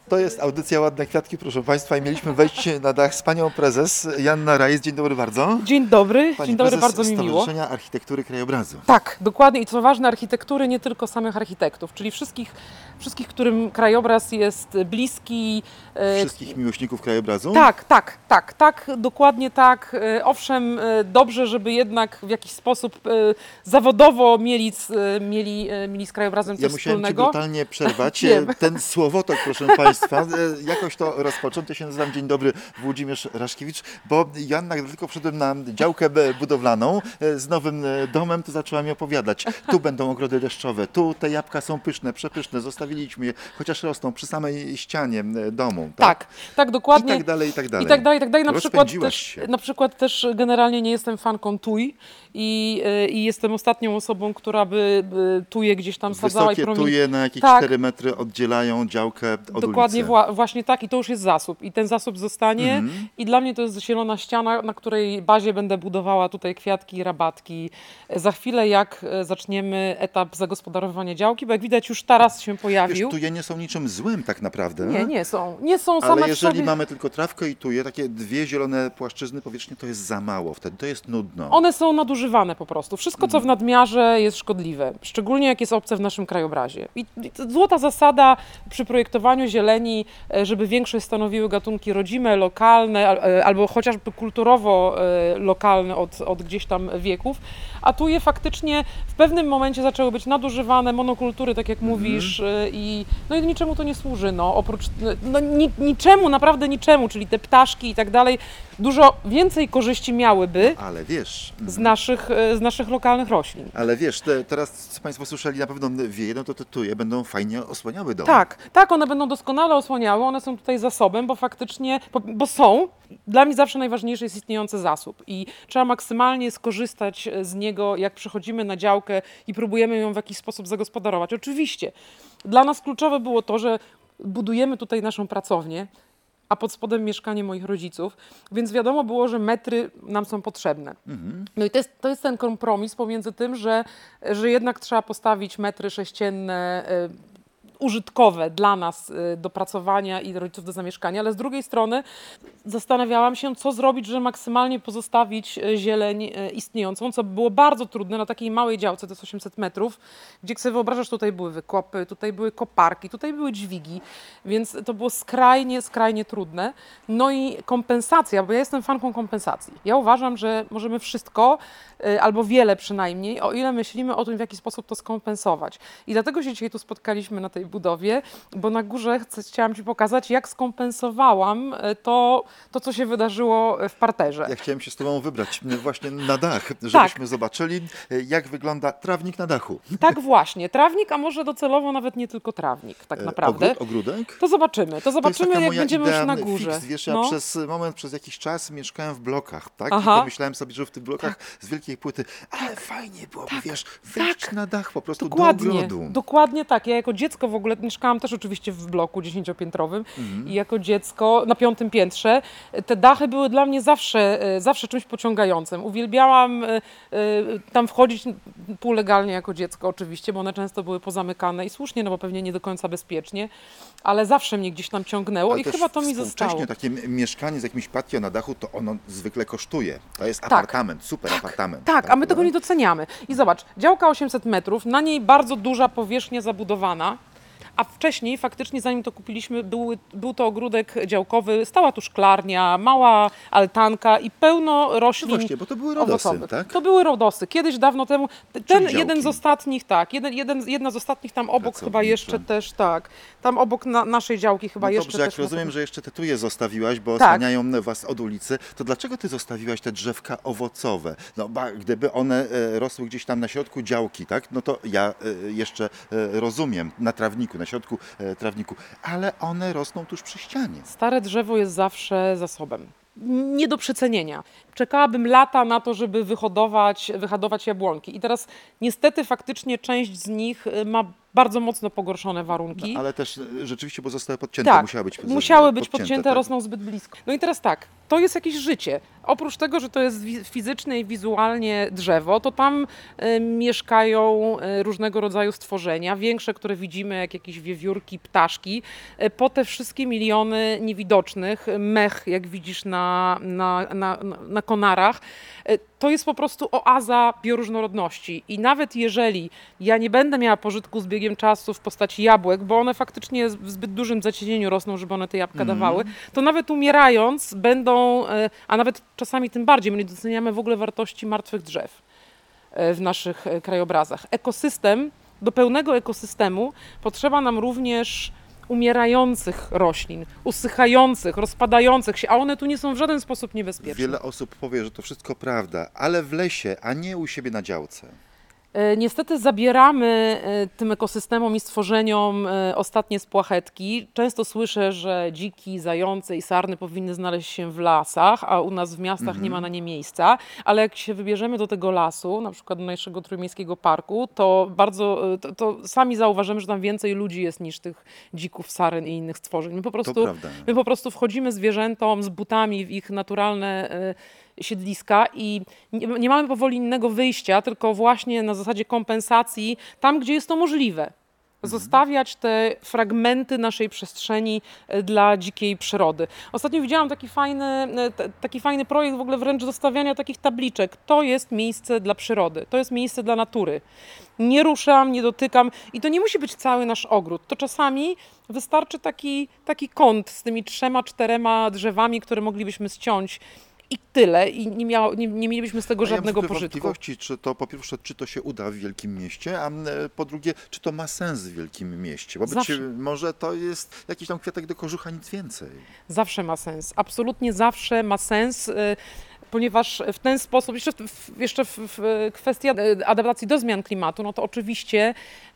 To jest audycja Ładne Kwiatki, proszę Państwa, i mieliśmy wejść na dach z Panią Prezes Joanna Rajs. Dzień dobry bardzo. Dzień dobry, Pani dzień dobry, prezes bardzo mi miło. Stowarzyszenia Architektury Krajobrazu. Tak, dokładnie i co ważne, architektury nie tylko samych architektów, czyli wszystkich, którym krajobraz jest bliski. Wszystkich miłośników krajobrazu? Tak, dokładnie tak. Owszem, dobrze, żeby jednak w jakiś sposób zawodowo mieli z krajobrazem coś wspólnego. Ja musiałem Ci brutalnie przerwać. Ten słowotok, proszę Państwa, jakoś to rozpocząć. Ja się nazywam, dzień dobry, Włodzimierz Raszkiewicz, bo Joanna, gdy tylko wszedłem na działkę budowlaną z nowym domem, to zaczęła mi opowiadać. Tu będą ogrody deszczowe, tu te jabłka są pyszne, przepyszne, zostawiliśmy je, chociaż rosną przy samej ścianie domu. Tak, dokładnie. I tak dalej, i tak dalej. I tak dalej. Na przykład też generalnie nie jestem fanką tuj i jestem ostatnią osobą, która by tuje gdzieś tam sadzała. Wysokie tuje na jakieś 4 metry oddzielają działkę od Dokładnie, ulicy. właśnie tak i to już jest zasób i ten zasób zostanie i dla mnie to jest zielona ściana, na której bazie będę budowała tutaj kwiatki, rabatki. Za chwilę jak zaczniemy etap zagospodarowania działki, bo jak widać już taras się pojawił. Wiesz, tuje nie są niczym złym tak naprawdę. Nie są same Ale jeżeli w sobie. mamy tylko trawkę i tuje, takie 2 zielone płaszczyzny powierzchni, to jest za mało wtedy, to jest nudno. One są nadużywane po prostu. Wszystko, co w nadmiarze jest szkodliwe, szczególnie jak jest obce w naszym krajobrazie. I złota zasada przy projektowaniu zieleni, żeby większość stanowiły gatunki rodzime, lokalne, albo chociażby kulturowo lokalne od gdzieś tam wieków, a tuje faktycznie w pewnym momencie zaczęły być nadużywane, monokultury, tak jak mówisz, i niczemu to nie służy, oprócz niczemu, naprawdę niczemu, czyli te ptaszki i tak dalej, dużo więcej korzyści miałyby ale wiesz, z naszych lokalnych roślin. Ale wiesz, teraz co Państwo słyszeli, na pewno wieje, no to te tuje będą fajnie osłaniały dom. Tak, one będą doskonale osłaniały, one są tutaj zasobem, bo faktycznie, dla mnie zawsze najważniejszy jest istniejący zasób i trzeba maksymalnie skorzystać z niego, jak przychodzimy na działkę i próbujemy ją w jakiś sposób zagospodarować. Oczywiście, dla nas kluczowe było to, że budujemy tutaj naszą pracownię, a pod spodem mieszkanie moich rodziców, więc wiadomo było, że metry nam są potrzebne. No i to jest ten kompromis pomiędzy tym, że jednak trzeba postawić metry sześcienne, użytkowe dla nas do pracowania i rodziców do zamieszkania, ale z drugiej strony zastanawiałam się, co zrobić, żeby maksymalnie pozostawić zieleń istniejącą, co było bardzo trudne na takiej małej działce, to jest 800 metrów, gdzie jak sobie wyobrażasz, tutaj były wykopy, tutaj były koparki, tutaj były dźwigi, więc to było skrajnie trudne. No i kompensacja, bo ja jestem fanką kompensacji. Ja uważam, że możemy wszystko, albo wiele przynajmniej, o ile myślimy o tym, w jaki sposób to skompensować. I dlatego się dzisiaj tu spotkaliśmy na tej budowie, bo na górze chciałam Ci pokazać, jak skompensowałam to, co się wydarzyło w parterze. Ja chciałem się z Tobą wybrać właśnie na dach, żebyśmy zobaczyli, jak wygląda trawnik na dachu. Tak właśnie, trawnik, a może docelowo nawet nie tylko trawnik, tak naprawdę. Ogródek? To zobaczymy, jak będziemy już na górze. Fix, wiesz, ja przez jakiś czas mieszkałem w blokach, tak? I pomyślałem sobie, że w tych blokach z wielkiej płyty, ale fajnie byłoby, wejść na dach po prostu do ogrodu. Dokładnie tak. Ja jako dziecko w ogóle mieszkałam też oczywiście w bloku 10-piętrowym i jako dziecko na 5. piętrze te dachy były dla mnie zawsze czymś pociągającym. Uwielbiałam tam wchodzić półlegalnie jako dziecko oczywiście, bo one często były pozamykane i słusznie, bo pewnie nie do końca bezpiecznie, ale zawsze mnie gdzieś tam ciągnęło ale i chyba to mi zostało. Wcześniej takie mieszkanie z jakimś patio na dachu, to ono zwykle kosztuje. To jest apartament, super apartament. Tak, a my tego nie doceniamy. I zobacz, działka 800 metrów, na niej bardzo duża powierzchnia zabudowana, a wcześniej faktycznie, zanim to kupiliśmy, był to ogródek działkowy, stała tu szklarnia, mała altanka i pełno roślin no właśnie, bo to były rodosy, owocowych. tak? To były rodosy. Kiedyś, dawno temu, jeden z ostatnich, jedna z ostatnich tam obok chyba jeszcze też, tam obok naszej działki chyba jeszcze dobrze, też. Jak rozumiem, że jeszcze te tuje zostawiłaś, bo osłaniają was od ulicy, to dlaczego ty zostawiłaś te drzewka owocowe? Gdyby one rosły gdzieś tam na środku działki, tak? No to ja jeszcze rozumiem, na trawniku, na środku trawniku, ale one rosną tuż przy ścianie. Stare drzewo jest zawsze zasobem. Nie do przecenienia. Czekałabym lata na to, żeby wyhodować jabłonki. I teraz niestety faktycznie część z nich ma bardzo mocno pogorszone warunki. Ale też rzeczywiście, bo zostały podcięte, musiały być podcięte, rosną zbyt blisko. No i teraz tak, to jest jakieś życie. Oprócz tego, że to jest fizycznie i wizualnie drzewo, to tam mieszkają różnego rodzaju stworzenia, większe, które widzimy, jak jakieś wiewiórki, ptaszki, po te wszystkie miliony niewidocznych, mech, jak widzisz na konarach. To jest po prostu oaza bioróżnorodności i nawet jeżeli ja nie będę miała pożytku z biegiem czasu w postaci jabłek, bo one faktycznie w zbyt dużym zacienieniu rosną, żeby one te jabłka dawały, to nawet umierając będą, a nawet czasami tym bardziej, my nie doceniamy w ogóle wartości martwych drzew w naszych krajobrazach. Do pełnego ekosystemu potrzeba nam również umierających roślin, usychających, rozpadających się, a one tu nie są w żaden sposób niebezpieczne. Wiele osób powie, że to wszystko prawda, ale w lesie, a nie u siebie na działce. Niestety zabieramy tym ekosystemom i stworzeniom ostatnie spłachetki. Często słyszę, że dziki, zające i sarny powinny znaleźć się w lasach, a u nas w miastach nie ma na nie miejsca. Ale jak się wybierzemy do tego lasu, na przykład do naszego Trójmiejskiego Parku, to sami zauważymy, że tam więcej ludzi jest niż tych dzików, saren i innych stworzeń. My po prostu wchodzimy zwierzętom z butami w ich naturalne siedliska i nie mamy powoli innego wyjścia, tylko właśnie na zasadzie kompensacji tam, gdzie jest to możliwe. Zostawiać te fragmenty naszej przestrzeni dla dzikiej przyrody. Ostatnio widziałam taki fajny projekt w ogóle wręcz zostawiania takich tabliczek. To jest miejsce dla przyrody, to jest miejsce dla natury. Nie ruszam, nie dotykam i to nie musi być cały nasz ogród. To czasami wystarczy taki kąt z tymi 3-4 drzewami, które moglibyśmy ściąć. I tyle. I nie mielibyśmy z tego żadnego pożytku. Wątpliwości, czy to po pierwsze, czy to się uda w wielkim mieście, a po drugie, czy to ma sens w wielkim mieście. Bo może to jest jakiś tam kwiatek do kożucha, nic więcej. Zawsze ma sens. Absolutnie zawsze ma sens. Ponieważ w ten sposób, jeszcze w kwestii adaptacji do zmian klimatu, no to oczywiście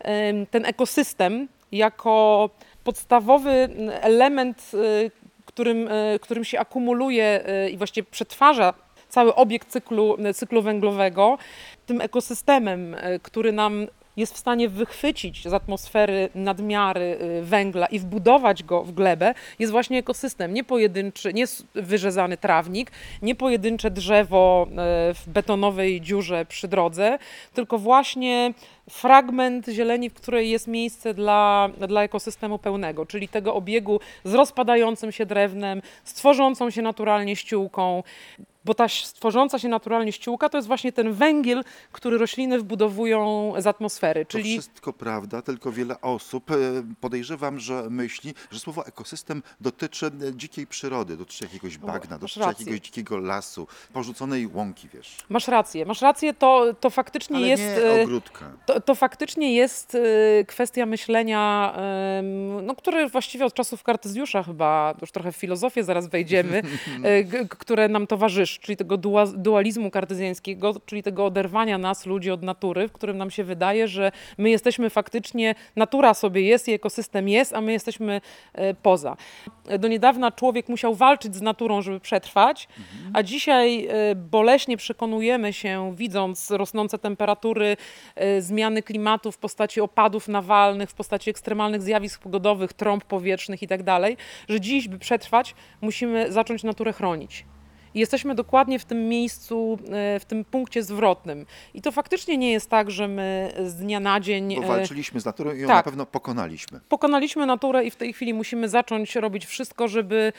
ten jako podstawowy element, którym się akumuluje i właściwie przetwarza cały obiekt cyklu węglowego, tym ekosystemem, który nam jest w stanie wychwycić z atmosfery nadmiary węgla i wbudować go w glebę, jest właśnie ekosystem. Nie pojedynczy, nie wyrzezany trawnik, nie pojedyncze drzewo w betonowej dziurze przy drodze, tylko właśnie fragment zieleni, w której jest miejsce dla ekosystemu pełnego, czyli tego obiegu z rozpadającym się drewnem, z tworzącą się naturalnie ściółką, bo ta tworząca się naturalnie ściółka to jest właśnie ten węgiel, który rośliny wbudowują z atmosfery. To wszystko prawda, tylko wiele osób, podejrzewam, że myśli, że słowo ekosystem dotyczy dzikiej przyrody, dotyczy jakiegoś bagna, dotyczy jakiegoś dzikiego lasu, porzuconej łąki, wiesz. Masz rację, to faktycznie ale jest... nie ogródka. To faktycznie jest kwestia myślenia, które właściwie od czasów Kartezjusza chyba, już trochę w filozofię zaraz wejdziemy, które nam towarzyszy, czyli tego dualizmu kartezjańskiego, czyli tego oderwania nas, ludzi, od natury, w którym nam się wydaje, że my jesteśmy faktycznie, natura sobie jest i ekosystem jest, a my jesteśmy poza. Do niedawna człowiek musiał walczyć z naturą, żeby przetrwać, a dzisiaj boleśnie przekonujemy się, widząc rosnące temperatury, zmiany klimatu w postaci opadów nawalnych, w postaci ekstremalnych zjawisk pogodowych, trąb powietrznych i tak dalej, że dziś, by przetrwać, musimy zacząć naturę chronić. I jesteśmy dokładnie w tym miejscu, w tym punkcie zwrotnym. I to faktycznie nie jest tak, że my z dnia na dzień... Bo walczyliśmy z naturą i ją na pewno pokonaliśmy. Pokonaliśmy naturę i w tej chwili musimy zacząć robić wszystko, żeby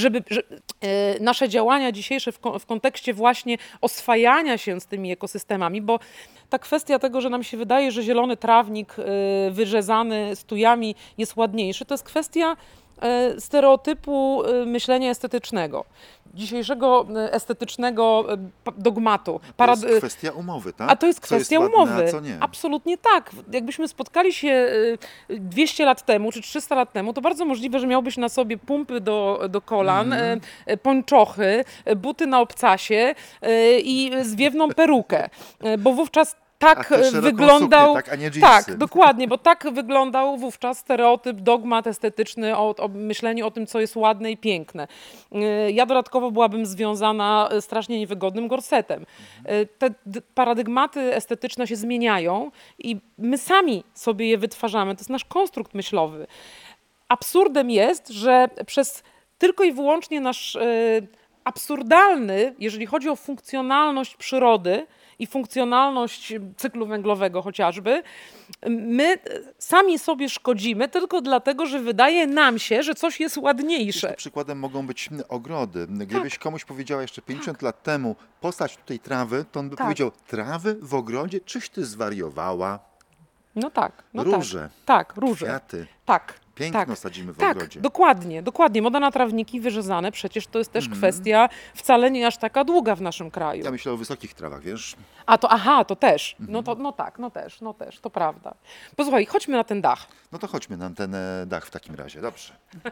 nasze działania dzisiejsze w kontekście właśnie oswajania się z tymi ekosystemami, bo ta kwestia tego, że nam się wydaje, że zielony trawnik wyrzezany stujami jest ładniejszy, to jest kwestia stereotypu myślenia estetycznego. Dzisiejszego estetycznego dogmatu. To jest kwestia umowy, tak? A to jest kwestia umowy. Ładne, a co nie? Absolutnie tak. Jakbyśmy spotkali się 200 lat temu czy 300 lat temu, to bardzo możliwe, że miałbyś na sobie pumpy do kolan, pończochy, buty na obcasie i zwiewną perukę, bo wówczas tak wyglądał, a nie jeansy. Tak, dokładnie, bo tak wyglądał wówczas stereotyp, dogmat estetyczny o myśleniu o tym, co jest ładne i piękne. Ja dodatkowo byłabym związana strasznie niewygodnym gorsetem. Te paradygmaty estetyczne się zmieniają i my sami sobie je wytwarzamy. To jest nasz konstrukt myślowy. Absurdem jest, że przez tylko i wyłącznie nasz absurdalny, jeżeli chodzi o funkcjonalność przyrody i funkcjonalność cyklu węglowego chociażby. My sami sobie szkodzimy tylko dlatego, że wydaje nam się, że coś jest ładniejsze. Przykładem mogą być ogrody. Gdybyś komuś powiedziała jeszcze 50 lat temu, posadź tutaj trawy, to on by powiedział, trawy w ogrodzie? Czyś ty zwariowała? No tak. Róże. Tak, róże. Kwiaty. Tak. Piękno sadzimy w tak, ogrodzie. dokładnie. Moda na trawniki wyrzezane, przecież to jest też kwestia wcale nie aż taka długa w naszym kraju. Ja myślę o wysokich trawach, wiesz? To też. No też, to prawda. Posłuchaj, chodźmy na ten dach. No to chodźmy na ten dach w takim razie, dobrze.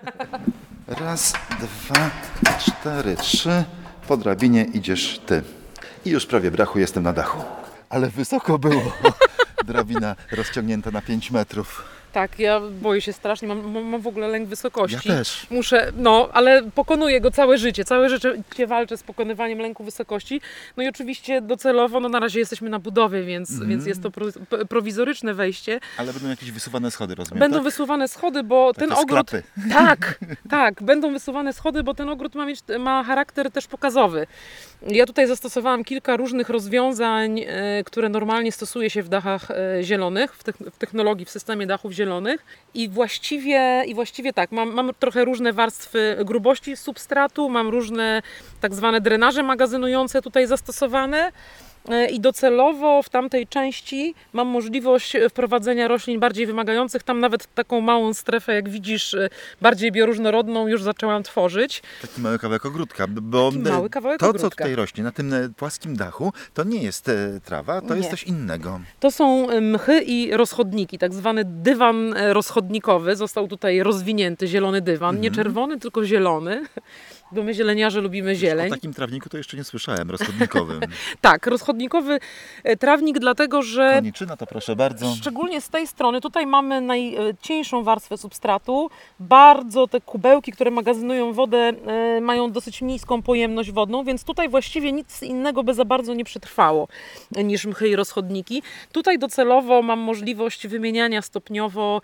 Raz, 2, 4, 3. Po drabinie idziesz ty. I już prawie brachu jestem na dachu. Ale wysoko było. Drabina rozciągnięta na 5 metrów. Tak, ja boję się strasznie, mam w ogóle lęk wysokości. Ja też. Ale pokonuję go całe życie walczę z pokonywaniem lęku wysokości. No i oczywiście docelowo, na razie jesteśmy na budowie, więc jest to prowizoryczne wejście. Ale będą jakieś wysuwane schody, rozumiem, Będą tak? wysuwane schody, bo Takie ten ogród... sklapy. Tak, będą wysuwane schody, bo ten ogród ma charakter też pokazowy. Ja tutaj zastosowałam kilka różnych rozwiązań, które normalnie stosuje się w dachach zielonych, w technologii, w systemie dachów zielonych. I właściwie tak, mam trochę różne warstwy grubości substratu, mam różne tak zwane drenaże magazynujące tutaj zastosowane. I docelowo w tamtej części mam możliwość wprowadzenia roślin bardziej wymagających. Tam nawet taką małą strefę, jak widzisz, bardziej bioróżnorodną już zaczęłam tworzyć. Taki mały kawałek ogródka, bo to, co tutaj rośnie na tym płaskim dachu, to nie jest trawa, to jest coś innego. To są mchy i rozchodniki, tak zwany dywan rozchodnikowy. Został tutaj rozwinięty, zielony dywan, nie czerwony, tylko zielony. Bo my zieleniarze lubimy zieleń. O takim trawniku to jeszcze nie słyszałem, rozchodnikowym. Tak, rozchodnikowy trawnik, dlatego że... Koniczyna to proszę bardzo. Szczególnie z tej strony, tutaj mamy najcieńszą warstwę substratu. Bardzo te kubełki, które magazynują wodę, mają dosyć niską pojemność wodną, więc tutaj właściwie nic innego by za bardzo nie przetrwało niż mchy i rozchodniki. Tutaj docelowo mam możliwość wymieniania stopniowo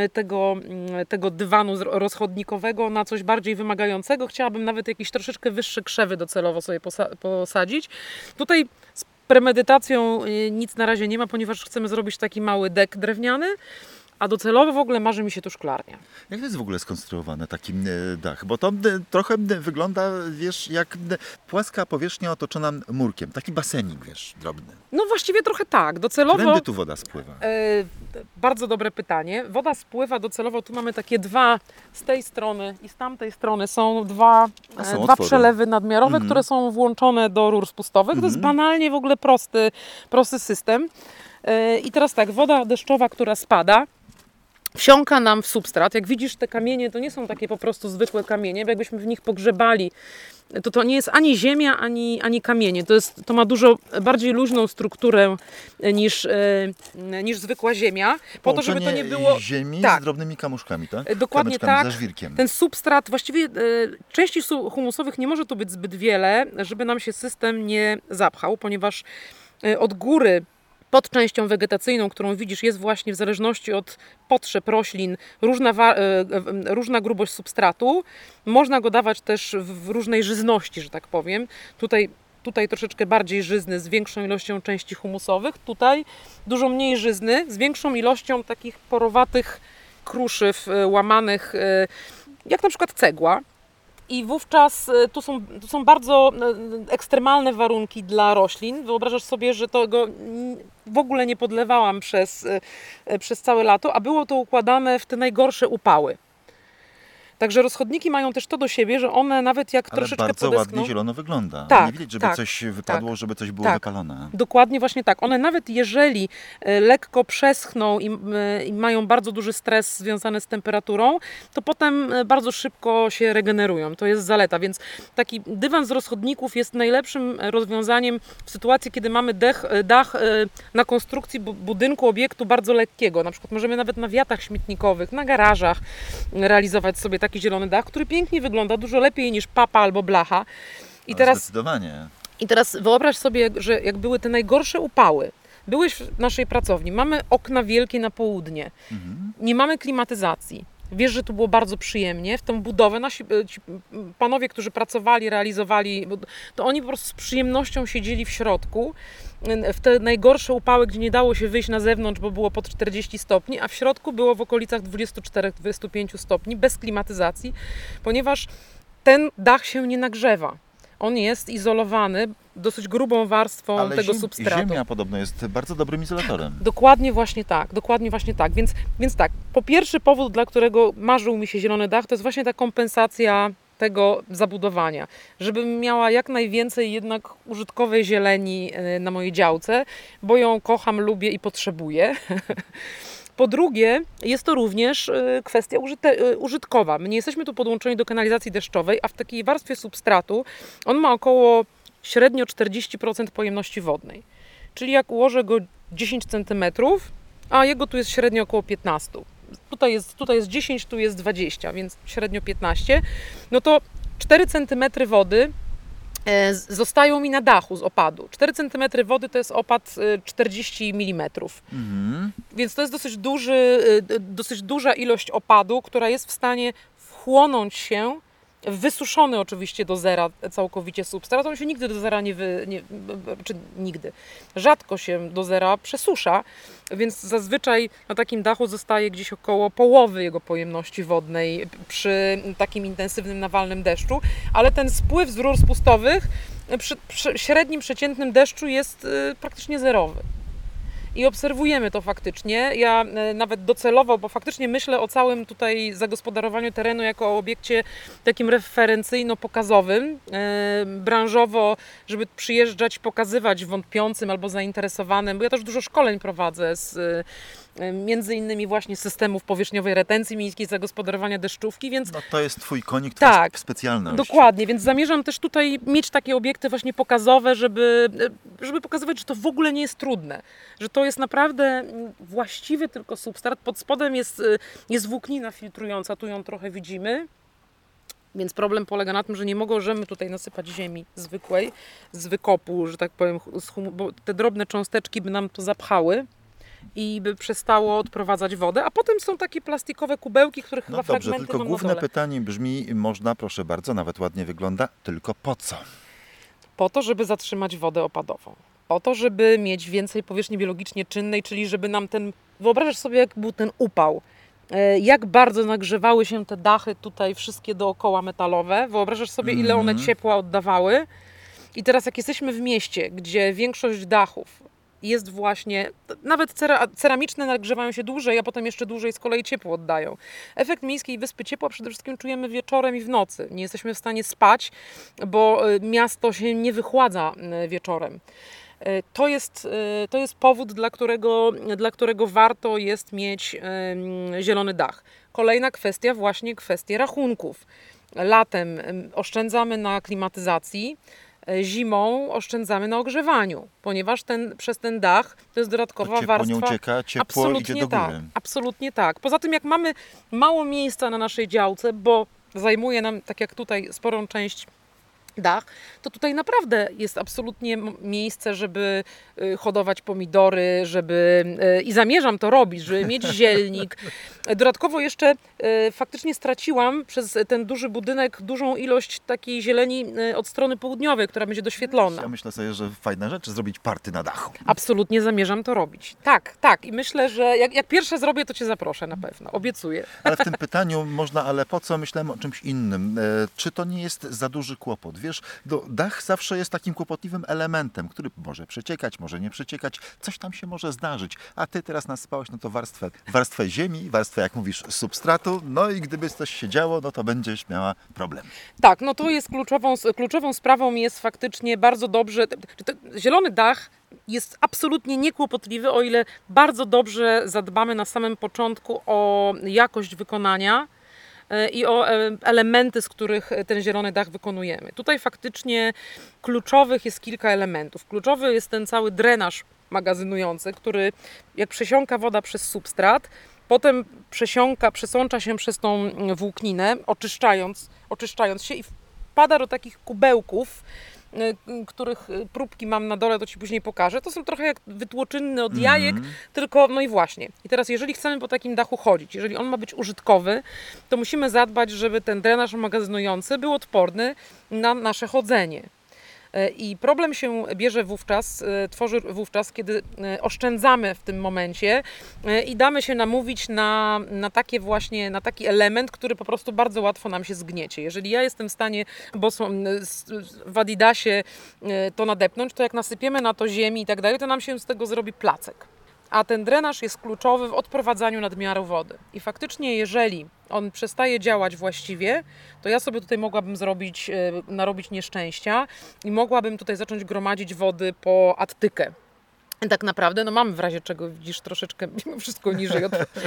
tego dywanu rozchodnikowego na coś bardziej wymagającego. Chciałabym nawet jakieś troszeczkę wyższe krzewy docelowo sobie posadzić. Tutaj z premedytacją nic na razie nie ma, ponieważ chcemy zrobić taki mały dek drewniany, a docelowo w ogóle marzy mi się tu szklarnia. Jak to jest w ogóle skonstruowane taki dach? Bo to trochę wygląda, wiesz, jak płaska powierzchnia otoczona murkiem. Taki basenik, wiesz, drobny. No właściwie trochę tak. Docelowo... Którędy tu woda spływa? Bardzo dobre pytanie. Woda spływa docelowo, tu mamy takie dwa, z tej strony i z tamtej strony są dwa przelewy nadmiarowe, które są włączone do rur spustowych. To jest banalnie w ogóle prosty system. I teraz tak, woda deszczowa, która spada, wsiąka nam w substrat. Jak widzisz, te kamienie to nie są takie po prostu zwykłe kamienie, bo jakbyśmy w nich pogrzebali, to nie jest ani ziemia, ani kamienie. To ma dużo bardziej luźną strukturę niż zwykła ziemia. Po to, żeby to nie było ziemi z drobnymi kamuszkami, tak? Dokładnie tak. Ze żwirkiem. Ten substrat, właściwie części humusowych nie może tu być zbyt wiele, żeby nam się system nie zapchał, ponieważ od góry pod częścią wegetacyjną, którą widzisz, jest właśnie w zależności od potrzeb roślin różna grubość substratu. Można go dawać też w różnej żyzności, że tak powiem. Tutaj troszeczkę bardziej żyzny z większą ilością części humusowych. Tutaj dużo mniej żyzny z większą ilością takich porowatych kruszyw łamanych, jak na przykład cegła. I wówczas tu są bardzo ekstremalne warunki dla roślin. Wyobrażasz sobie, że tego w ogóle nie podlewałam przez całe lato, a było to układane w te najgorsze upały. Także rozchodniki mają też to do siebie, że one nawet jak troszeczkę bardzo podeschną... ładnie zielono wygląda. Tak, nie widać, żeby coś wypadło, żeby coś było wypalone. Dokładnie właśnie tak. One nawet jeżeli lekko przeschną i mają bardzo duży stres związany z temperaturą, to potem bardzo szybko się regenerują. To jest zaleta, więc taki dywan z rozchodników jest najlepszym rozwiązaniem w sytuacji, kiedy mamy dach na konstrukcji budynku, obiektu bardzo lekkiego. Na przykład możemy nawet na wiatach śmietnikowych, na garażach realizować sobie taki zielony dach, który pięknie wygląda, dużo lepiej niż papa albo blacha. Zdecydowanie. I teraz wyobraź sobie, że jak były te najgorsze upały, byłeś w naszej pracowni, mamy okna wielkie na południe, nie mamy klimatyzacji, wiesz, że tu było bardzo przyjemnie. W tą budowę ci panowie, którzy pracowali, realizowali, to oni po prostu z przyjemnością siedzieli w środku. W te najgorsze upały, gdzie nie dało się wyjść na zewnątrz, bo było pod 40 stopni, a w środku było w okolicach 24-25 stopni, bez klimatyzacji, ponieważ ten dach się nie nagrzewa. On jest izolowany dosyć grubą warstwą tego substratu. Ziemia podobno jest bardzo dobrym izolatorem. Dokładnie właśnie tak. Więc tak, po pierwszy powód, dla którego marzył mi się zielony dach, to jest właśnie ta kompensacja tego zabudowania. Żebym miała jak najwięcej jednak użytkowej zieleni na mojej działce, bo ją kocham, lubię i potrzebuję. Po drugie, jest to również kwestia użytkowa. My nie jesteśmy tu podłączeni do kanalizacji deszczowej, a w takiej warstwie substratu on ma około średnio 40% pojemności wodnej. Czyli jak ułożę go 10 cm, a jego tu jest średnio około 15. Tutaj jest 10, tu jest 20, więc średnio 15. No to 4 cm wody zostają mi na dachu z opadu. 4 cm wody to jest opad 40 mm. Więc to jest dosyć duża ilość opadu, która jest w stanie wchłonąć się, wysuszony oczywiście do zera całkowicie substrat. On się nigdy do zera rzadko się do zera przesusza, więc zazwyczaj na takim dachu zostaje gdzieś około połowy jego pojemności wodnej przy takim intensywnym nawalnym deszczu, ale ten spływ z rur spustowych przy średnim przeciętnym deszczu jest praktycznie zerowy. I obserwujemy to faktycznie. Ja nawet docelowo, bo faktycznie myślę o całym tutaj zagospodarowaniu terenu jako o obiekcie takim referencyjno-pokazowym, branżowo, żeby przyjeżdżać, pokazywać wątpiącym albo zainteresowanym, bo ja też dużo szkoleń prowadzę między innymi właśnie systemów powierzchniowej retencji miejskiej, zagospodarowania deszczówki, więc... No to jest twój konik, to tak, jest specjalność. Dokładnie, więc zamierzam też tutaj mieć takie obiekty właśnie pokazowe, żeby pokazywać, że to w ogóle nie jest trudne, że to jest naprawdę właściwy tylko substrat. Pod spodem jest włóknina filtrująca, tu ją trochę widzimy. Więc problem polega na tym, że nie możemy tutaj nasypać ziemi zwykłej, z wykopu, że tak powiem, bo te drobne cząsteczki by nam to zapchały i by przestało odprowadzać wodę, a potem są takie plastikowe kubełki, których chyba fragmenty mam na dole. Tylko główne pytanie brzmi, można, proszę bardzo, nawet ładnie wygląda, tylko po co? Po to, żeby zatrzymać wodę opadową. Po to, żeby mieć więcej powierzchni biologicznie czynnej, czyli żeby nam wyobrażasz sobie, jak był ten upał, jak bardzo nagrzewały się te dachy tutaj wszystkie dookoła metalowe. Wyobrażasz sobie, ile one ciepła oddawały. I teraz jak jesteśmy w mieście, gdzie większość dachów jest właśnie, nawet ceramiczne nagrzewają się dłużej, a potem jeszcze dłużej z kolei ciepło oddają. Efekt miejskiej wyspy ciepła przede wszystkim czujemy wieczorem i w nocy. Nie jesteśmy w stanie spać, bo miasto się nie wychładza wieczorem. To jest powód, dla którego warto jest mieć zielony dach. Kolejna kwestia, właśnie kwestia rachunków. Latem oszczędzamy na klimatyzacji, zimą oszczędzamy na ogrzewaniu, ponieważ przez ten dach to jest dodatkowa warstwa. Po nią cieka, ciepło idzie do góry. Absolutnie tak. Poza tym jak mamy mało miejsca na naszej działce, bo zajmuje nam, tak jak tutaj, sporą część dach, to tutaj naprawdę jest absolutnie miejsce, żeby hodować pomidory, i zamierzam to robić, żeby mieć zielnik. Dodatkowo jeszcze faktycznie straciłam przez ten duży budynek dużą ilość takiej zieleni od strony południowej, która będzie doświetlona. Ja myślę sobie, że fajna rzecz zrobić party na dachu. Absolutnie zamierzam to robić. Tak. I myślę, że jak pierwsze zrobię, to Cię zaproszę na pewno. Obiecuję. Ale w tym pytaniu można, ale po co? Myślałem o czymś innym. Czy to nie jest za duży kłopot? Wiesz, dach zawsze jest takim kłopotliwym elementem, który może przeciekać, może nie przeciekać. Coś tam się może zdarzyć. A Ty teraz nasypałeś na to warstwę ziemi, warstwę, jak mówisz, substratu. No i gdyby coś się działo, no to będziesz miała problem. Tak, no to jest kluczową sprawą jest faktycznie bardzo dobrze. Zielony dach jest absolutnie niekłopotliwy, o ile bardzo dobrze zadbamy na samym początku o jakość wykonania i o elementy, z których ten zielony dach wykonujemy. Tutaj faktycznie kluczowych jest kilka elementów. Kluczowy jest ten cały drenaż magazynujący, który jak przesiąka woda przez substrat, potem przesącza się przez tą włókninę, oczyszczając się i wpada do takich kubełków, których próbki mam na dole, to Ci później pokażę. To są trochę jak wytłoczyny od jajek, tylko no i właśnie. I teraz jeżeli chcemy po takim dachu chodzić, jeżeli on ma być użytkowy, to musimy zadbać, żeby ten drenaż magazynujący był odporny na nasze chodzenie. I problem się bierze wówczas, tworzy wówczas, kiedy oszczędzamy w tym momencie i damy się namówić na taki element, który po prostu bardzo łatwo nam się zgniecie. Jeżeli ja jestem w stanie w Adidasie to nadepnąć, to jak nasypiemy na to ziemi i tak dalej, to nam się z tego zrobi placek. A ten drenaż jest kluczowy w odprowadzaniu nadmiaru wody. I faktycznie, jeżeli on przestaje działać właściwie, to ja sobie tutaj mogłabym narobić nieszczęścia i mogłabym tutaj zacząć gromadzić wody po attykę. Tak naprawdę, no mamy w razie czego, widzisz, troszeczkę mimo wszystko niżej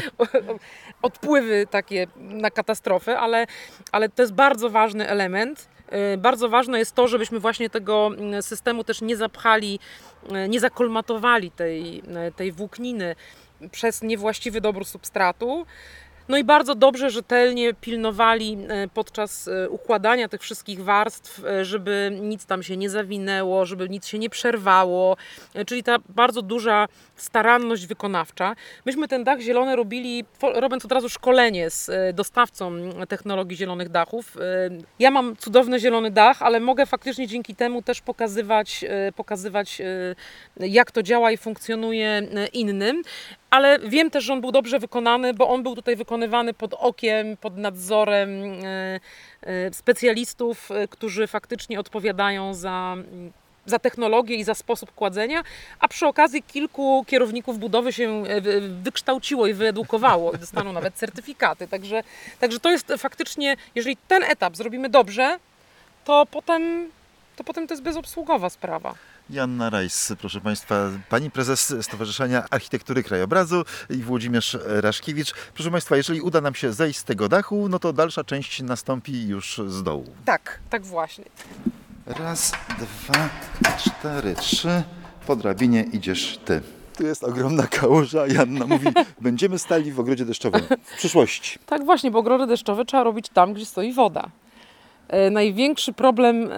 odpływy takie na katastrofę, ale to jest bardzo ważny element. Bardzo ważne jest to, żebyśmy właśnie tego systemu też nie zapchali, nie zakolmatowali tej włókniny przez niewłaściwy dobór substratu. No i bardzo dobrze, rzetelnie pilnowali podczas układania tych wszystkich warstw, żeby nic tam się nie zawinęło, żeby nic się nie przerwało, czyli ta bardzo duża staranność wykonawcza. Myśmy ten dach zielony robili, robiąc od razu szkolenie z dostawcą technologii zielonych dachów. Ja mam cudowny zielony dach, ale mogę faktycznie dzięki temu też pokazywać jak to działa i funkcjonuje innym. Ale wiem też, że on był dobrze wykonany, bo on był tutaj wykonywany pod okiem, pod nadzorem specjalistów, którzy faktycznie odpowiadają za technologię i za sposób kładzenia, a przy okazji kilku kierowników budowy się wykształciło i wyedukowało i dostaną nawet certyfikaty. Także to jest faktycznie, jeżeli ten etap zrobimy dobrze, to potem to jest bezobsługowa sprawa. Joanna Rajs, proszę Państwa, pani prezes Stowarzyszenia Architektury Krajobrazu i Włodzimierz Raszkiewicz. Proszę Państwa, jeżeli uda nam się zejść z tego dachu, no to dalsza część nastąpi już z dołu. Tak właśnie. 1, 2, 4, 3. Po drabinie idziesz ty. Tu jest ogromna kałuża. Joanna mówi, będziemy stali w ogrodzie deszczowym w przyszłości. Tak właśnie, bo ogrody deszczowe trzeba robić tam, gdzie stoi woda. Największy problem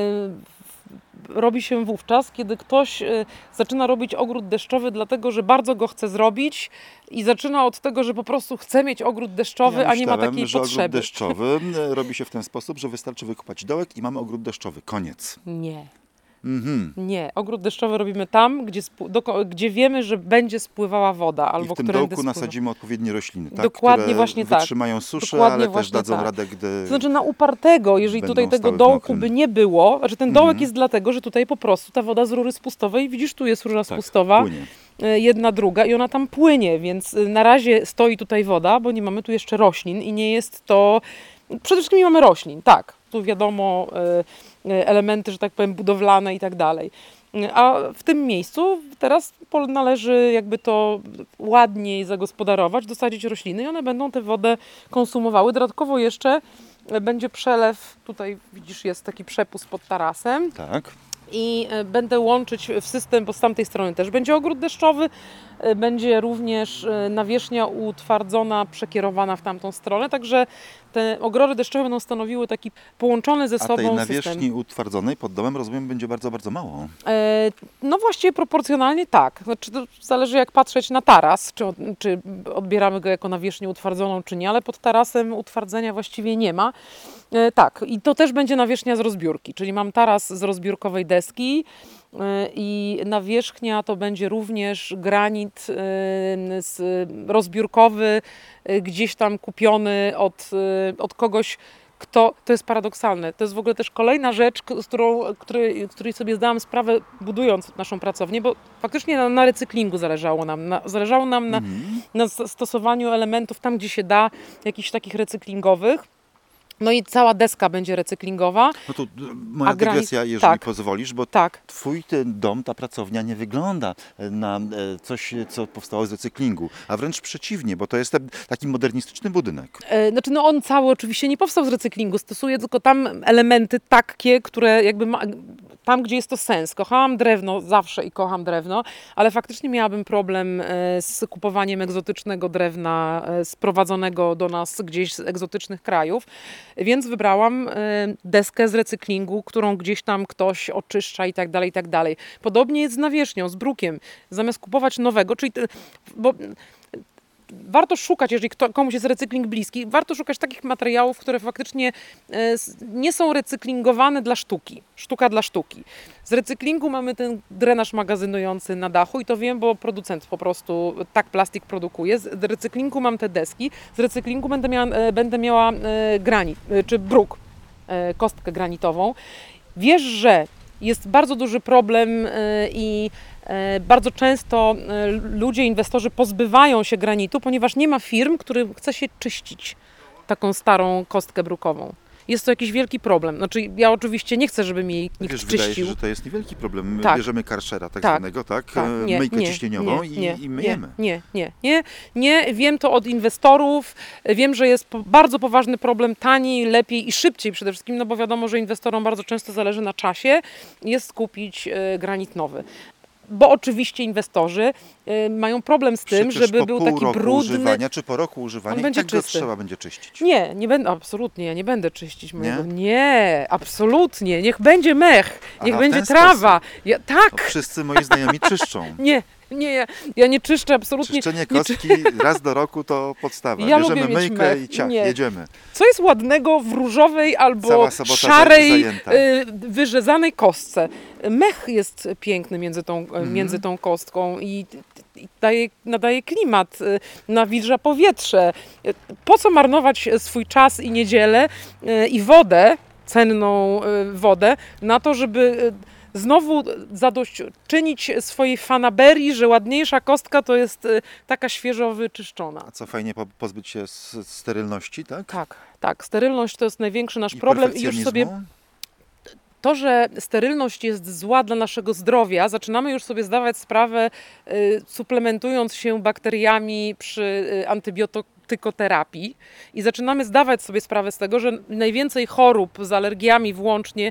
robi się wówczas, kiedy ktoś zaczyna robić ogród deszczowy dlatego, że bardzo go chce zrobić i zaczyna od tego, że po prostu chce mieć ogród deszczowy, a nie ma takiej że potrzeby. Ogród deszczowy robi się w ten sposób, że wystarczy wykopać dołek i mamy ogród deszczowy. Koniec. Nie. Nie, ogród deszczowy robimy tam, gdzie wiemy, że będzie spływała woda. Albo i w tym dołku nasadzimy odpowiednie rośliny, tak? Dokładnie, które właśnie tak. wytrzymają suszę, Dokładnie ale też dadzą tak. radę, gdy To znaczy na upartego, jeżeli tutaj tego dołku by nie było, znaczy ten dołek jest dlatego, że tutaj po prostu ta woda z rury spustowej, widzisz, tu jest rura spustowa, płynie. Jedna, druga i ona tam płynie, więc na razie stoi tutaj woda, bo nie mamy tu jeszcze roślin i nie jest to... Przede wszystkim nie mamy roślin, tak. Tu wiadomo elementy, że tak powiem, budowlane i tak dalej. A w tym miejscu teraz należy jakby to ładniej zagospodarować, dosadzić rośliny i one będą tę wodę konsumowały. Dodatkowo jeszcze będzie przelew, tutaj widzisz jest taki przepust pod tarasem. Tak. I będę łączyć w system, bo z tamtej strony też będzie ogród deszczowy, będzie również nawierzchnia utwardzona, przekierowana w tamtą stronę, także te ogrody deszczowe będą stanowiły taki połączony ze sobą system. A tej nawierzchni utwardzonej pod domem, rozumiem, będzie bardzo, bardzo mało. No właściwie proporcjonalnie tak. Znaczy, to zależy jak patrzeć na taras, czy odbieramy go jako nawierzchnię utwardzoną, czy nie, ale pod tarasem utwardzenia właściwie nie ma. Tak, i to też będzie nawierzchnia z rozbiórki, czyli mam taras z rozbiórkowej deski i nawierzchnia to będzie również granit rozbiórkowy, gdzieś tam kupiony od kogoś, to jest paradoksalne. To jest w ogóle też kolejna rzecz, której sobie zdałam sprawę, budując naszą pracownię, bo faktycznie na recyklingu zależało nam. Zależało nam na stosowaniu elementów tam, gdzie się da, jakichś takich recyklingowych. No i cała deska będzie recyklingowa. No to moja dygresja, jeżeli pozwolisz, bo twój ten dom, ta pracownia nie wygląda na coś, co powstało z recyklingu, a wręcz przeciwnie, bo to jest taki modernistyczny budynek. Znaczy, no on cały oczywiście nie powstał z recyklingu, stosuje tylko tam elementy takie, które jakby tam, gdzie jest to sens. Kochałam drewno zawsze i kocham drewno, ale faktycznie miałabym problem z kupowaniem egzotycznego drewna sprowadzonego do nas gdzieś z egzotycznych krajów, więc wybrałam deskę z recyklingu, którą gdzieś tam ktoś oczyszcza i tak dalej, i tak dalej. Podobnie jest z nawierzchnią, z brukiem. Zamiast kupować nowego, czyli bo warto szukać, jeżeli komuś jest recykling bliski, warto szukać takich materiałów, które faktycznie nie są recyklingowane dla sztuki. Sztuka dla sztuki. Z recyklingu mamy ten drenaż magazynujący na dachu i to wiem, bo producent po prostu tak plastik produkuje. Z recyklingu mam te deski, z recyklingu będę miała granit, czy bruk, kostkę granitową. Wiesz, że jest bardzo duży problem i bardzo często ludzie, inwestorzy pozbywają się granitu, ponieważ nie ma firm, którym chce się czyścić taką starą kostkę brukową. Jest to jakiś wielki problem. Znaczy, ja oczywiście nie chcę, żeby mi jej nikt czyścił. Wydaje się, że to jest niewielki problem. My tak. bierzemy karszera tak zwanego, myjkę ciśnieniową i myjemy. Nie. Wiem to od inwestorów. Wiem, że jest bardzo poważny problem, taniej, lepiej i szybciej przede wszystkim, no bo wiadomo, że inwestorom bardzo często zależy na czasie, jest kupić granit nowy. Bo oczywiście inwestorzy mają problem z tym, żeby był taki brudny. Używania, czy po roku używania będzie i tak go trzeba będzie czyścić. Nie będę, absolutnie, ja nie będę czyścić mojego. Nie, absolutnie. Niech będzie mech, niech będzie trawa. Tak. To wszyscy moi znajomi czyszczą. Nie, ja nie czyszczę absolutnie. Czyszczenie kostki raz do roku to podstawa. Ja bierzemy lubię myjkę i ciach, jedziemy. Co jest ładnego w różowej albo szarej, wyrzezanej kostce? Mech jest piękny między tą kostką i nadaje klimat, nawilża powietrze. Po co marnować swój czas i niedzielę i wodę, cenną wodę, na to, żeby znowu zadośćuczynić swojej fanaberii, że ładniejsza kostka to jest taka świeżo wyczyszczona. A co fajnie pozbyć się sterylności, tak? Tak. Sterylność to jest największy nasz problem. I już sobie to, że sterylność jest zła dla naszego zdrowia, zaczynamy już sobie zdawać sprawę, suplementując się bakteriami przy antybiotykoterapii i zaczynamy zdawać sobie sprawę z tego, że najwięcej chorób z alergiami włącznie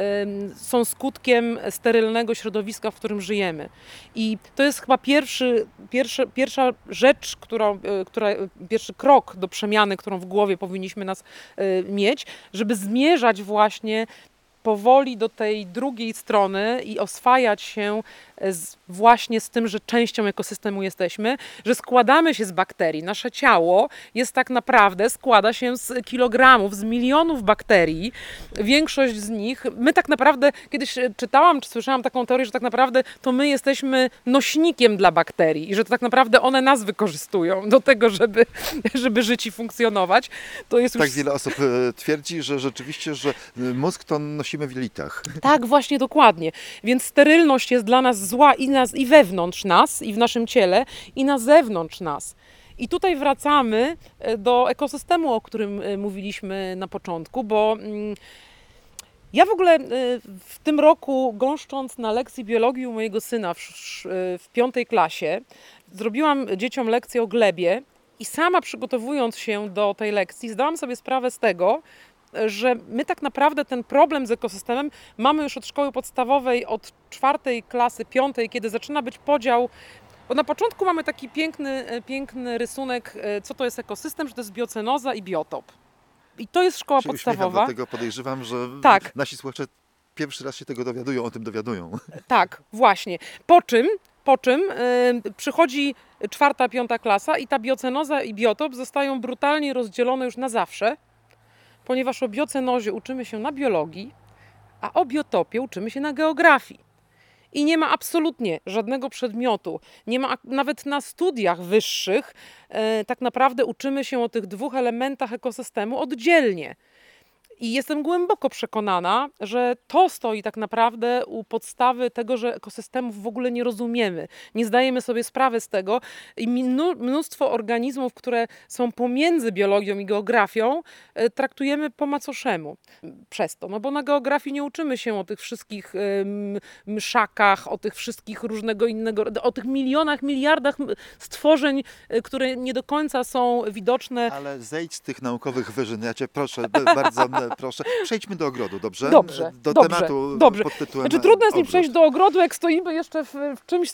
są skutkiem sterylnego środowiska, w którym żyjemy. I to jest chyba pierwsza rzecz, pierwszy krok do przemiany, którą w głowie powinniśmy mieć, żeby zmierzać właśnie powoli do tej drugiej strony i oswajać się właśnie z tym, że częścią ekosystemu jesteśmy, że składamy się z bakterii. Nasze ciało jest tak naprawdę, składa się z kilogramów, z milionów bakterii. Większość z nich, my tak naprawdę, kiedyś czytałam, czy słyszałam taką teorię, że tak naprawdę to my jesteśmy nośnikiem dla bakterii i że to tak naprawdę one nas wykorzystują do tego, żeby żyć i funkcjonować. To jest tak już... wiele osób twierdzi, że rzeczywiście, że mózg to nosimy w jelitach. Tak, właśnie, dokładnie. Więc sterylność jest dla nas zła i wewnątrz nas, i w naszym ciele, i na zewnątrz nas. I tutaj wracamy do ekosystemu, o którym mówiliśmy na początku, bo ja w ogóle w tym roku, gąszcząc na lekcji biologii u mojego syna w 5. klasie, zrobiłam dzieciom lekcję o glebie i sama przygotowując się do tej lekcji zdałam sobie sprawę z tego, że my tak naprawdę ten problem z ekosystemem mamy już od szkoły podstawowej, od 4. klasy, 5., kiedy zaczyna być podział. Bo na początku mamy taki piękny rysunek, co to jest ekosystem, że to jest biocenoza i biotop. I to jest szkoła podstawowa. Dlatego podejrzewam, że nasi słuchacze pierwszy raz się tego o tym dowiadują. Tak, właśnie. Po czym przychodzi 4., 5. klasa i ta biocenoza i biotop zostają brutalnie rozdzielone już na zawsze, ponieważ o biocenozie uczymy się na biologii, a o biotopie uczymy się na geografii. I nie ma absolutnie żadnego przedmiotu, nie ma nawet na studiach wyższych, tak naprawdę uczymy się o tych 2 elementach ekosystemu oddzielnie. I jestem głęboko przekonana, że to stoi tak naprawdę u podstawy tego, że ekosystemów w ogóle nie rozumiemy. Nie zdajemy sobie sprawy z tego i mnóstwo organizmów, które są pomiędzy biologią i geografią, traktujemy po macoszemu przez to. No bo na geografii nie uczymy się o tych wszystkich mszakach, o tych wszystkich różnego innego, o tych milionach, miliardach stworzeń, które nie do końca są widoczne. Ale zejdź z tych naukowych wyżyn, ja Cię proszę bardzo proszę. Przejdźmy do ogrodu, dobrze? Dobrze, Do dobrze, tematu dobrze. pod tytułem Znaczy trudno jest mi ogród. przejść do ogrodu, jak stoimy jeszcze w czymś,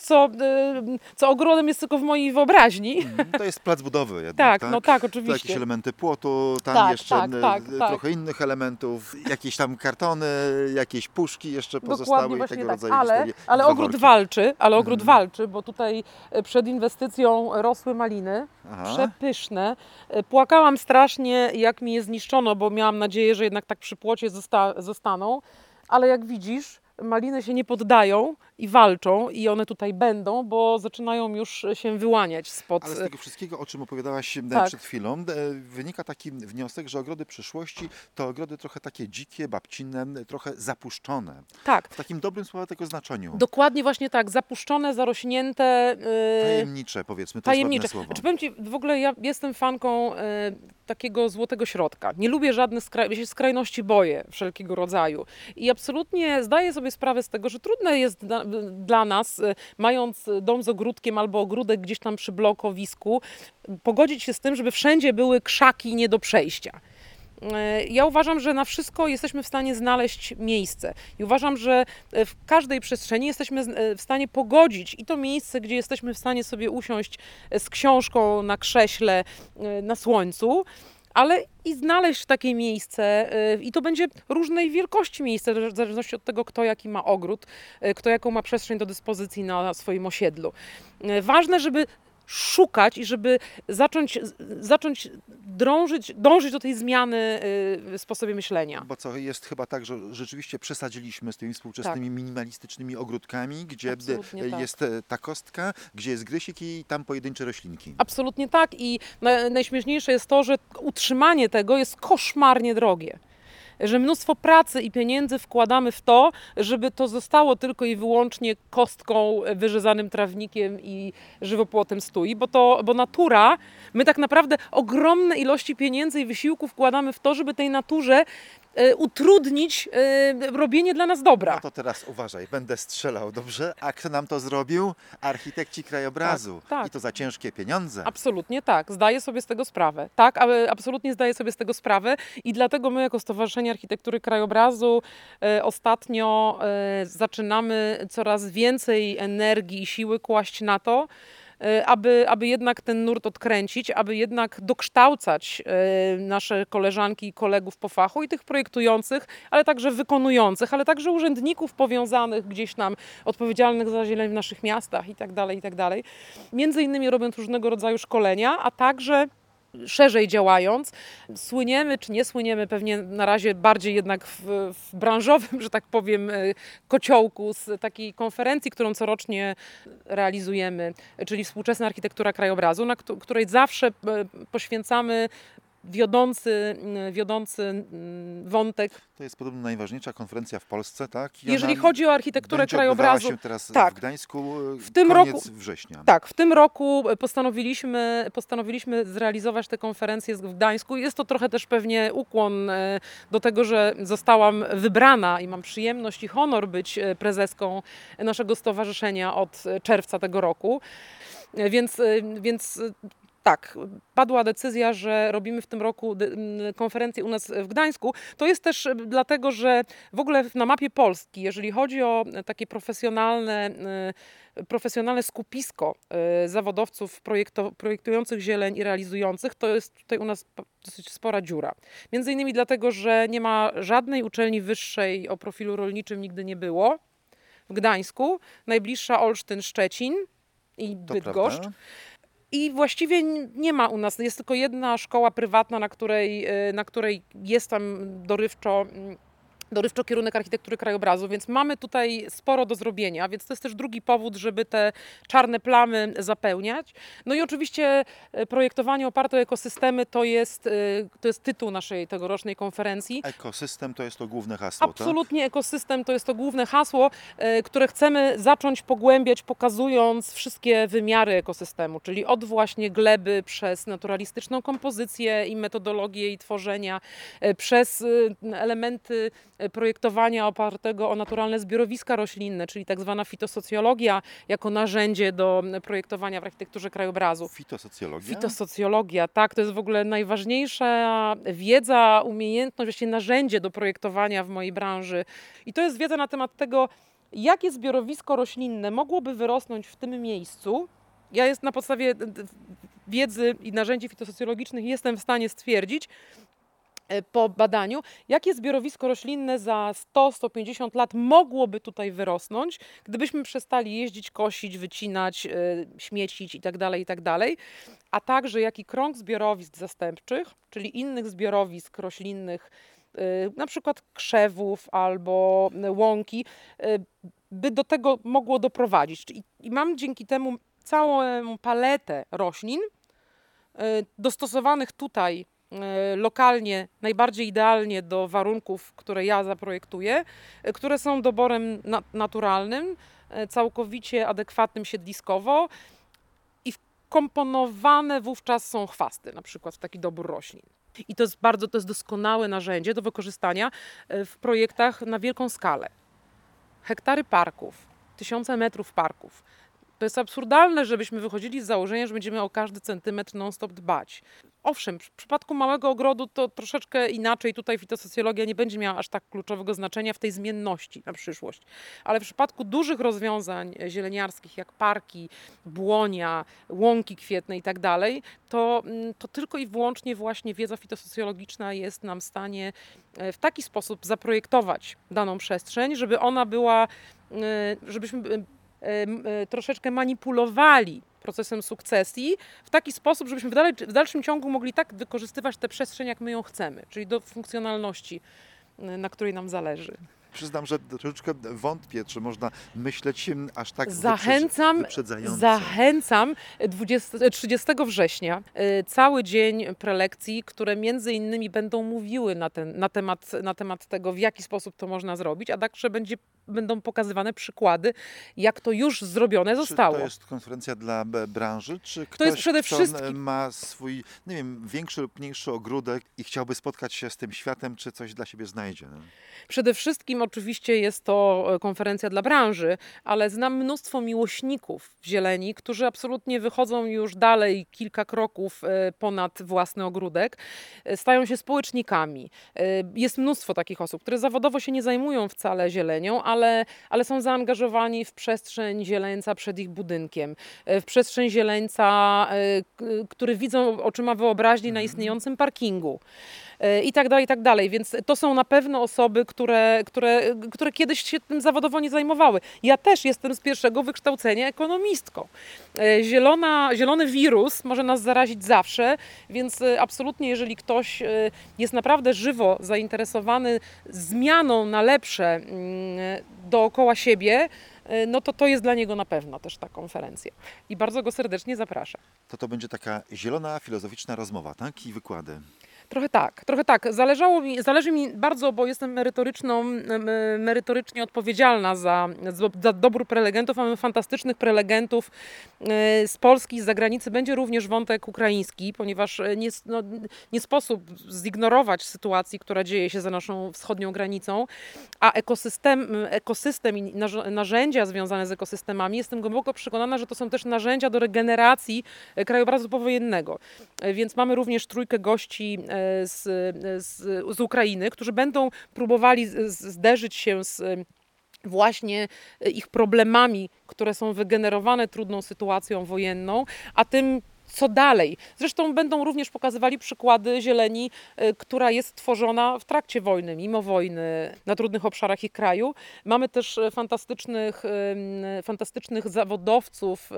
co ogrodem jest tylko w mojej wyobraźni. To jest plac budowy jednak, Tak, no tak, To oczywiście. jakieś elementy płotu, tam Tak, jeszcze tak. trochę innych elementów, jakieś tam kartony, jakieś puszki jeszcze Dokładnie pozostały i właśnie tego tak, rodzaju ale historie. ale Dwa ogród worki. walczy, bo tutaj przed inwestycją rosły maliny, Aha. przepyszne. Płakałam strasznie, jak mi je zniszczono, bo miałam nadzieję, że jednak tak przy płocie zostaną, ale jak widzisz, maliny się nie poddają i walczą i one tutaj będą, bo zaczynają już się wyłaniać spod... Ale z tego wszystkiego, o czym opowiadałaś Tak. przed chwilą, wynika taki wniosek, że ogrody przyszłości to ogrody trochę takie dzikie, babcinne, trochę zapuszczone. Tak, W takim dobrym słowa tego znaczeniu. dokładnie właśnie tak, zapuszczone, zarośnięte... Tajemnicze, powiedzmy, to Tajemnicze. jest ładne słowo. Czy powiem Ci, w ogóle ja jestem fanką takiego złotego środka. Nie lubię żadnych ja się skrajności boję wszelkiego rodzaju. I absolutnie zdaję sobie sprawę z tego, że trudne jest dla nas, mając dom z ogródkiem albo ogródek gdzieś tam przy blokowisku, pogodzić się z tym, żeby wszędzie były krzaki nie do przejścia. Ja uważam, że na wszystko jesteśmy w stanie znaleźć miejsce i uważam, że w każdej przestrzeni jesteśmy w stanie pogodzić i to miejsce, gdzie jesteśmy w stanie sobie usiąść z książką na krześle, na słońcu, ale i znaleźć takie miejsce i to będzie różnej wielkości miejsce, w zależności od tego, kto jaki ma ogród, kto jaką ma przestrzeń do dyspozycji na swoim osiedlu. Ważne, żeby szukać i żeby zacząć dążyć do tej zmiany w sposobie myślenia. Bo co jest chyba tak, że rzeczywiście przesadziliśmy z tymi współczesnymi minimalistycznymi ogródkami, gdzie Absolutnie tak. jest ta kostka, gdzie jest grysik i tam pojedyncze roślinki. Absolutnie tak i najśmieszniejsze jest to, że utrzymanie tego jest koszmarnie drogie. Że mnóstwo pracy i pieniędzy wkładamy w to, żeby to zostało tylko i wyłącznie kostką, wyrzezanym trawnikiem i żywopłotem stój, bo natura, my tak naprawdę ogromne ilości pieniędzy i wysiłku wkładamy w to, żeby tej naturze utrudnić robienie dla nas dobra. No to teraz uważaj, będę strzelał, dobrze? A kto nam to zrobił? Architekci krajobrazu. Tak. I to za ciężkie pieniądze. Absolutnie tak, zdaję sobie z tego sprawę. Tak, ale absolutnie zdaję sobie z tego sprawę i dlatego my jako Stowarzyszenie Architektury Krajobrazu ostatnio zaczynamy coraz więcej energii i siły kłaść na to, aby jednak ten nurt odkręcić, aby jednak dokształcać nasze koleżanki i kolegów po fachu i tych projektujących, ale także wykonujących, ale także urzędników powiązanych gdzieś tam, odpowiedzialnych za zieleń w naszych miastach i tak dalej. Między innymi robiąc różnego rodzaju szkolenia, a także szerzej działając, słyniemy czy nie słyniemy, pewnie na razie bardziej jednak w branżowym, że tak powiem, kociołku z takiej konferencji, którą corocznie realizujemy, czyli Współczesna Architektura Krajobrazu, na której zawsze poświęcamy wiodący wątek. To jest podobno najważniejsza konferencja w Polsce, tak? I Jeżeli ona chodzi o architekturę będzie krajobrazu, odbywała się teraz tak. w Gdańsku W tym koniec roku- września. Tak, w tym roku postanowiliśmy zrealizować tę konferencję w Gdańsku. Jest to trochę też pewnie ukłon do tego, że zostałam wybrana i mam przyjemność i honor być prezeską naszego stowarzyszenia od czerwca tego roku. Więc tak, padła decyzja, że robimy w tym roku konferencję u nas w Gdańsku. To jest też dlatego, że w ogóle na mapie Polski, jeżeli chodzi o takie profesjonalne skupisko zawodowców projektujących zieleń i realizujących, to jest tutaj u nas dosyć spora dziura. Między innymi dlatego, że nie ma żadnej uczelni wyższej o profilu rolniczym, nigdy nie było w Gdańsku. Najbliższa Olsztyn, Szczecin i To Bydgoszcz. prawda? I właściwie nie ma u nas, jest tylko jedna szkoła prywatna, na której jest tam dorywczo kierunek architektury krajobrazu, więc mamy tutaj sporo do zrobienia, więc to jest też drugi powód, żeby te czarne plamy zapełniać. No i oczywiście projektowanie oparte o ekosystemy to jest tytuł naszej tegorocznej konferencji. Ekosystem to jest to główne hasło, Absolutnie ekosystem to jest to główne hasło, które chcemy zacząć pogłębiać, pokazując wszystkie wymiary ekosystemu, czyli od właśnie gleby przez naturalistyczną kompozycję i metodologię jej tworzenia, przez elementy projektowania opartego o naturalne zbiorowiska roślinne, czyli tak zwana fitosocjologia jako narzędzie do projektowania w architekturze krajobrazu. Fitosocjologia? Fitosocjologia, tak, to jest w ogóle najważniejsza wiedza, umiejętność, właściwie narzędzie do projektowania w mojej branży. I to jest wiedza na temat tego, jakie zbiorowisko roślinne mogłoby wyrosnąć w tym miejscu. Ja jest na podstawie wiedzy i narzędzi fitosocjologicznych jestem w stanie stwierdzić po badaniu, jakie zbiorowisko roślinne za 100-150 lat mogłoby tutaj wyrosnąć, gdybyśmy przestali jeździć, kosić, wycinać, śmiecić itd., a także jaki krąg zbiorowisk zastępczych, czyli innych zbiorowisk roślinnych, na przykład krzewów albo łąki, by do tego mogło doprowadzić. I mam dzięki temu całą paletę roślin dostosowanych tutaj lokalnie, najbardziej idealnie do warunków, które ja zaprojektuję, które są doborem naturalnym, całkowicie adekwatnym siedliskowo i wkomponowane wówczas są chwasty, na przykład w taki dobór roślin. I to jest doskonałe narzędzie do wykorzystania w projektach na wielką skalę. Hektary parków, tysiące metrów parków. To jest absurdalne, żebyśmy wychodzili z założenia, że będziemy o każdy centymetr non-stop dbać. Owszem, w przypadku małego ogrodu to troszeczkę inaczej. Tutaj fitosocjologia nie będzie miała aż tak kluczowego znaczenia w tej zmienności na przyszłość. Ale w przypadku dużych rozwiązań zieleniarskich, jak parki, błonia, łąki kwietne i tak dalej, to tylko i wyłącznie właśnie wiedza fitosocjologiczna jest nam w stanie w taki sposób zaprojektować daną przestrzeń, żeby ona była, żebyśmy troszeczkę manipulowali procesem sukcesji w taki sposób, żebyśmy w dalszym ciągu mogli tak wykorzystywać tę przestrzeń, jak my ją chcemy, czyli do funkcjonalności, na której nam zależy. Przyznam, że troszeczkę wątpię, czy można myśleć aż tak wyprzedzająco. Zachęcam 30 września cały dzień prelekcji, które między innymi będą mówiły na temat tego, w jaki sposób to można zrobić, a także będą pokazywane przykłady, jak to już zrobione zostało. Czy to jest konferencja dla branży, czy ktoś, to jest przede kto wszystkim ma swój, nie wiem, większy lub mniejszy ogródek i chciałby spotkać się z tym światem, czy coś dla siebie znajdzie? No? Przede wszystkim oczywiście jest to konferencja dla branży, ale znam mnóstwo miłośników zieleni, którzy absolutnie wychodzą już dalej kilka kroków ponad własny ogródek, stają się społecznikami. Jest mnóstwo takich osób, które zawodowo się nie zajmują wcale zielenią, ale są zaangażowani w przestrzeń zieleńca przed ich budynkiem, w przestrzeń zieleńca, który widzą oczyma wyobraźni na istniejącym parkingu. I tak dalej. Więc to są na pewno osoby, które kiedyś się tym zawodowo nie zajmowały. Ja też jestem z pierwszego wykształcenia ekonomistką. Zielony wirus może nas zarazić zawsze, więc absolutnie, jeżeli ktoś jest naprawdę żywo zainteresowany zmianą na lepsze dookoła siebie, no to jest dla niego na pewno też ta konferencja. I bardzo go serdecznie zapraszam. To będzie taka zielona, filozoficzna rozmowa, tak? I wykłady. Trochę tak. Zależy mi bardzo, bo jestem merytorycznie odpowiedzialna za dobór prelegentów. Mamy fantastycznych prelegentów z Polski, z zagranicy. Będzie również wątek ukraiński, ponieważ nie sposób zignorować sytuacji, która dzieje się za naszą wschodnią granicą, a ekosystem i narzędzia związane z ekosystemami, jestem głęboko przekonana, że to są też narzędzia do regeneracji krajobrazu powojennego. Więc mamy również trójkę gości z Ukrainy, którzy będą próbowali zderzyć się z właśnie ich problemami, które są wygenerowane trudną sytuacją wojenną, a tym, co dalej. Zresztą będą również pokazywali przykłady zieleni, która jest tworzona w trakcie wojny, mimo wojny, na trudnych obszarach ich kraju. Mamy też fantastycznych zawodowców,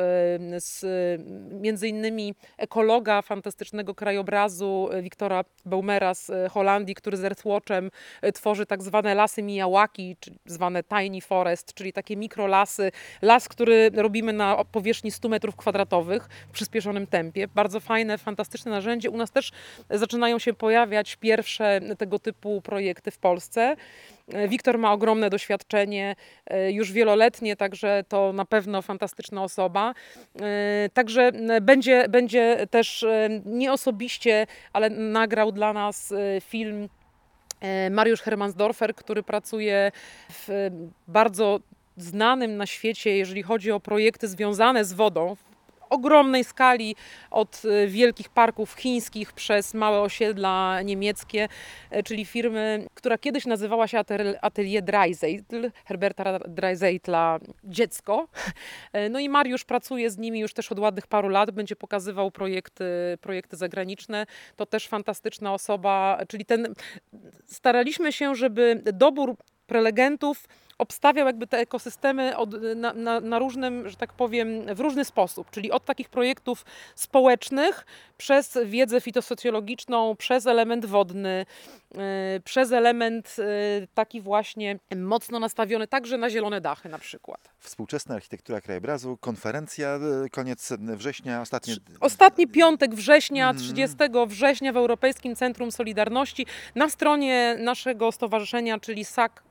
między innymi ekologa fantastycznego krajobrazu Wiktora Baumera z Holandii, który z Earthwatchem tworzy tak zwane lasy Miyawaki, czyli zwane tiny forest, czyli takie mikrolasy. Las, który robimy na powierzchni 100 m2 w przyspieszonym tempie. Bardzo fajne, fantastyczne narzędzie. U nas też zaczynają się pojawiać pierwsze tego typu projekty w Polsce. Wiktor ma ogromne doświadczenie, już wieloletnie, także to na pewno fantastyczna osoba. Także będzie też nie osobiście, ale nagrał dla nas film Mariusz Hermansdorfer, który pracuje w bardzo znanym na świecie, jeżeli chodzi o projekty związane z wodą, ogromnej skali, od wielkich parków chińskich przez małe osiedla niemieckie, czyli firmy, która kiedyś nazywała się Atelier Dreiseitl, Herberta Dreiseitla dziecko. No i Mariusz pracuje z nimi już też od ładnych paru lat, będzie pokazywał projekty zagraniczne. To też fantastyczna osoba, czyli staraliśmy się, żeby dobór prelegentów obstawiał jakby te ekosystemy na różnym, że tak powiem, w różny sposób, czyli od takich projektów społecznych, przez wiedzę fitosocjologiczną, przez element wodny, przez element taki właśnie mocno nastawiony także na zielone dachy na przykład. Współczesna architektura krajobrazu, konferencja, koniec września, Ostatni piątek września, 30 września w Europejskim Centrum Solidarności na stronie naszego stowarzyszenia, czyli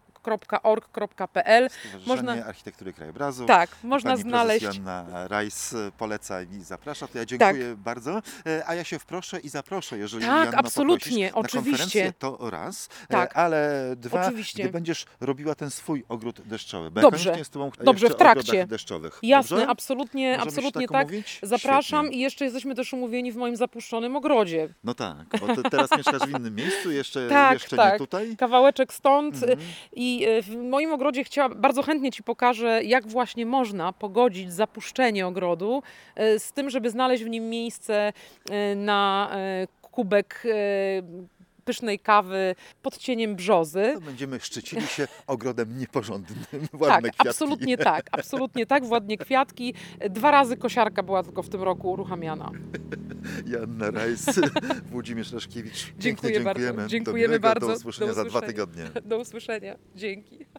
sac.org.pl. Stowarzyszenie Architektury Krajobrazu. Tak, można Pani znaleźć. prezes Joanna Rajs poleca i zaprasza. To ja dziękuję bardzo. A ja się wproszę i zaproszę, jeżeli Tak, Joanno absolutnie, poprosisz na oczywiście. konferencję, to raz, Tak, ale dwa, oczywiście. gdy będziesz robiła ten swój ogród deszczowy. Bo ja Dobrze, koniecznie z tobą dobrze, jeszcze w trakcie. o ogrodach deszczowych. Jasne, Dobrze? absolutnie, Możemy się absolutnie tak tak. umówić? Zapraszam Świetnie. i jeszcze jesteśmy też umówieni w moim zapuszczonym ogrodzie. No tak, bo ty teraz mieszkasz w innym miejscu, jeszcze nie Tak. tutaj. Kawałeczek stąd i w moim ogrodzie bardzo chętnie Ci pokażę, jak właśnie można pogodzić zapuszczenie ogrodu z tym, żeby znaleźć w nim miejsce na kubek pysznej kawy pod cieniem brzozy. To będziemy szczycili się ogrodem nieporządnym. Ładne kwiatki. Absolutnie tak, ładnie kwiatki. 2 razy kosiarka była tylko w tym roku uruchamiana. Joanna Rajs, Włodzimierz Raszkiewicz. Dziękuję bardzo. Dziękujemy. Dziękujemy Do miłego, bardzo. do usłyszenia za 2 tygodnie. Do usłyszenia. Dzięki.